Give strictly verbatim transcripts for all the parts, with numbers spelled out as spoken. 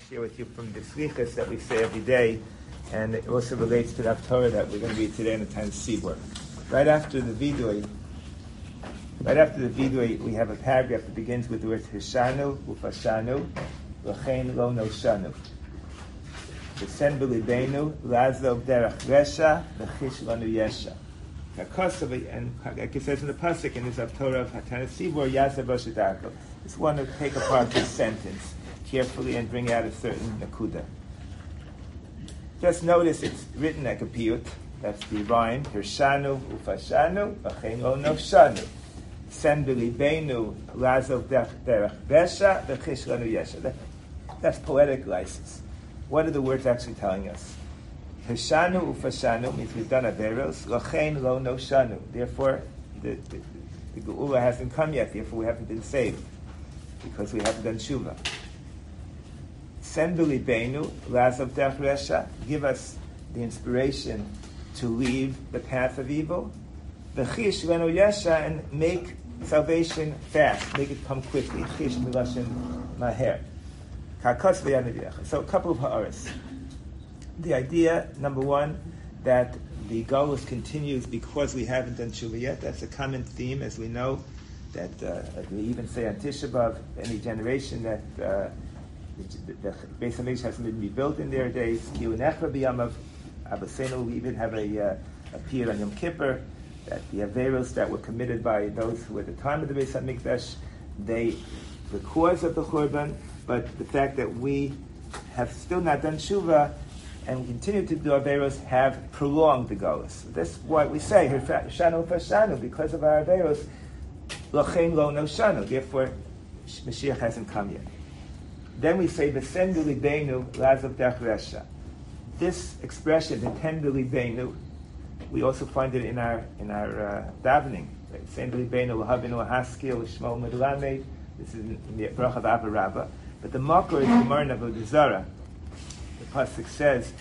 share with you from the Slichas that we say every day, and it also relates to the Torah that we're going to read today in the time of Sibur. Right after the Vidui, right after the Vidui, we have a paragraph that begins with the words Hishanu, Ufashanu, L'chein lo noshanu. V'sen b'libeinu, Lazlo derech resha, V'chish lanu yesha. And like it says in the pasuk in this Torah of Hatan Sibur, Yazav Roshadarko. Just want to take apart this sentence carefully and bring out a certain nakuda. Just notice it's written like a piyut. That's the rhyme. Hirshanu ufashanu v'chein lo nofshanu. Sen b'libeinu lazov derech besha v'chish lanu yesha. That's poetic license. What are the words actually telling us? Hirshanu ufashanu means we've done averos. L'chein lo nofshanu. Therefore, the, the, the geula hasn't come yet. Therefore, we haven't been saved because we haven't done tshuva. Sen b'libeinu lazov derech resha. Give us the inspiration to leave the path of evil. V'chish lanu yesha, and make salvation fast. Make it come quickly. Chish milashon maher. Kakos v'yanaviach. So a couple of ha'aris. The idea, number one, that the galus continues because we haven't done tshuva yet. That's a common theme, as we know. That uh, we even say on Tisha B'Av, any generation that uh, the, the Beis Hamikdash hasn't been rebuilt in their days. Kiyu nechra b'yamav Abasenu. We even have a uh, a piyut on Yom Kippur that the averos that were committed by those who at the time of the Beis Hamikdash, they the cause of the Churban, but the fact that we have still not done tshuva and we continue to do averos have prolonged the galus. That's why we say Hirshanu Fashanu, because of our averos. L'chein lo noshanu. Therefore, Mashiach hasn't come yet. Then we say V'sen b'libeinu lazov derech resha. This expression, V'sen b'libeinu, we also find it in our in our uh, davening. V'sen b'libeinu l'havinu haskil l'shmo medlamed. This is in the bracha of Abba Rabbah. But the makor is Gemara in Avodah Zarah. The pasuk says,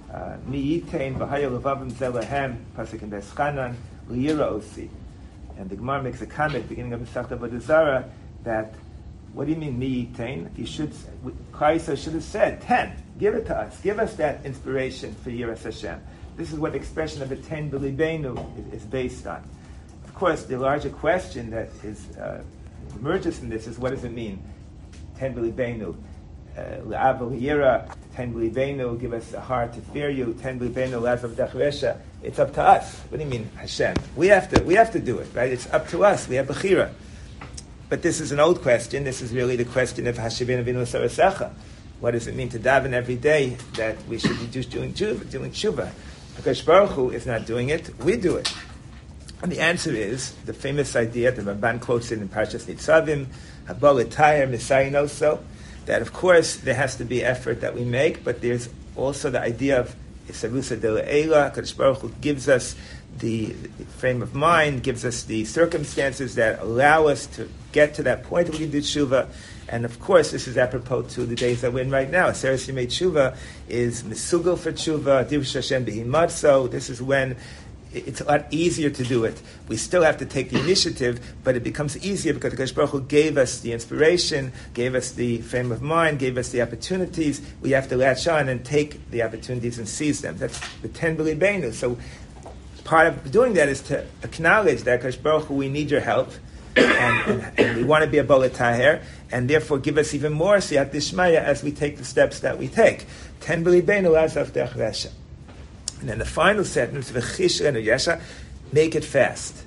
Mi yitein v'haya levavim zelahem. Pasuk in Beschanan liyira osi. And the Gemara makes a comment beginning of Masechta Avodah Zarah that, what do you mean mi yitein? You should, Kaisa should have said ten. Give it to us. Give us that inspiration for Yiras Hashem. This is what the expression of the ten b'libeinu is, is based on. Of course, the larger question that is uh, emerges from this is, what does it mean? Ten b'libeinu, le'ava l'yira. Ten b'libeinu, give us a heart to fear you. Ten b'libeinu, lazov derech resha. It's up to us. What do you mean, Hashem? We have to. We have to do it, right? It's up to us. We have bechira. But this is an old question. This is really the question of Hashavin Avinu Sarasecha. What does it mean to daven every day that we should be just doing tshuva? Doing tshuva. Because Baruch Hu is not doing it. We do it. And the answer is the famous idea that Ramban quotes it in Parshas Nitzavim, Habal Etayr Misayinoso, that of course there has to be effort that we make, but there's also the idea of Isarusa de Le'ela. Kadosh Baruch Hu gives us the, the frame of mind, gives us the circumstances that allow us to get to that point where we can do tshuva. And of course, this is apropos to the days that we're in right now. Aseres Yemei Tshuva is Mesugel for Tshuva, Divrei Hashem Behimatzo. This is when it's a lot easier to do it. We still have to take the initiative, but it becomes easier because Kadosh Baruch Hu gave us the inspiration, gave us the frame of mind, gave us the opportunities. We have to latch on and take the opportunities and seize them. That's the ten b'libeinu. So part of doing that is to acknowledge that Kadosh Baruch Hu, we need your help, and, and, and we want to be a Bala Taher, and therefore give us even more siyat dishmaya as we take the steps that we take. Ten b'libeinu lazov derech resha. And then the final sentence, v'chish lanu yesha, make it fast.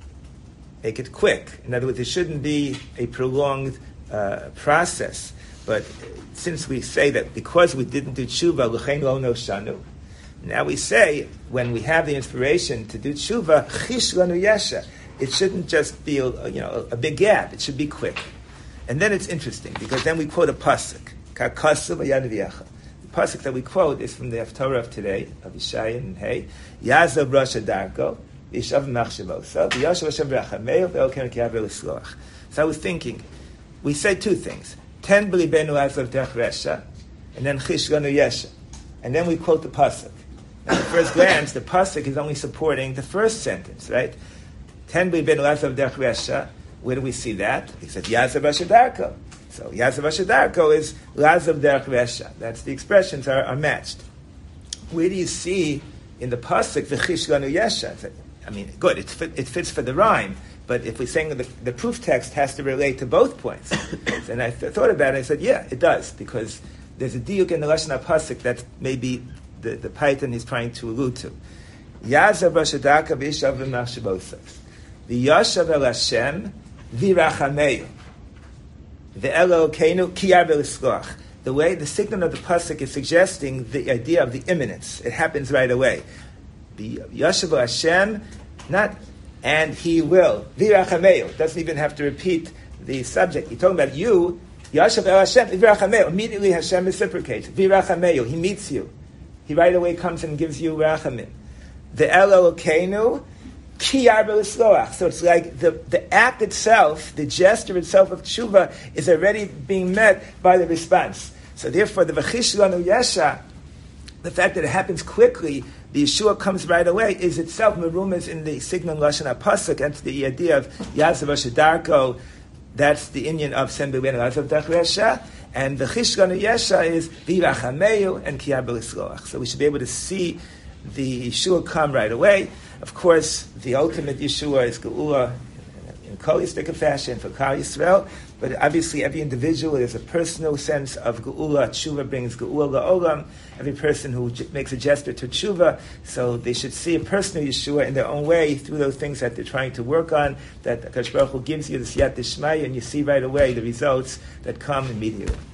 Make it quick. In other words, it shouldn't be a prolonged uh, process. But since we say that because we didn't do tshuva, l'chein lo noshanu, now we say, when we have the inspiration to do tshuva, chish lanu yesha, it shouldn't just be a, you know, a big gap. It should be quick. And then it's interesting, because then we quote a pasuk, ka'kasav v'yanaviacha. The pasuk that we quote is from the Haftarah of today, of Yeshaya and Hey, Yazav Rasha Darko, Yishav Machshavosa, V'yashav Hashem V'rachameu, V'elken Ki'aver L'sloach. So I was thinking, we say two things, ten b'libeinu lazov derech resha, and then chish lanu yesha. And then we quote the pasuk. Now, at first glance, the pasuk is only supporting the first sentence, right? Ten b'libeinu lazov derech resha. Where do we see that? He said, Yazav Rasha Darko. So Yazav Ashadarko is Lazav Derech Resha. That's the expressions are, are matched. Where do you see in the pasuk V'chish Lanu Yesha? I mean, good, it, fit, it fits for the rhyme, but if we're saying the, the proof text has to relate to both points, and I th- thought about it, I said, yeah, it does, because there's a diuk in the Lashon HaPasuk that maybe the, the Python is trying to allude to. Yazav Rashadaka V'ishav V'machshavosov. V'yashav El Hashem V'rachameyu. V'Elokeinu Kiyar V'lisloach. The way, the signal of the pasuk is suggesting the idea of the imminence. It happens right away. V'yashav Hashem, not and he will. V'rachameyu. Doesn't even have to repeat the subject. He's talking about you. Yashav El Hashem V'rachameyu. Immediately Hashem reciprocates. V'rachameyu. He meets you. He right away comes and gives you rachamim. The Elokeinu Kiyar B'lisloach. So it's like the, the act itself, the gesture itself of tshuva is already being met by the response. So therefore, the V'chish Lanu Yesha, the fact that it happens quickly, the Yeshua comes right away, is itself merumas in the signal Lashon HaPasuk. That's the idea of Yazav Ashadarko. That's the inyan of Sem B'lein Lazav Derech Resha. And the V'chish Lanu Yesha is V'rachameyu and Kiyar B'lisloach. So we should be able to see the Yeshua come right away. Of course, the ultimate Yeshua is Geula in holistic fashion for Klal Yisrael, but obviously every individual has a personal sense of Geula. Tshuva brings Geula La'olam. Every person who j- makes a gesture to Tshuva, so they should see a personal Yeshua in their own way through those things that they're trying to work on, that HaKadosh Baruch Hu gives you this Yat D'Shmaya, and you see right away the results that come immediately.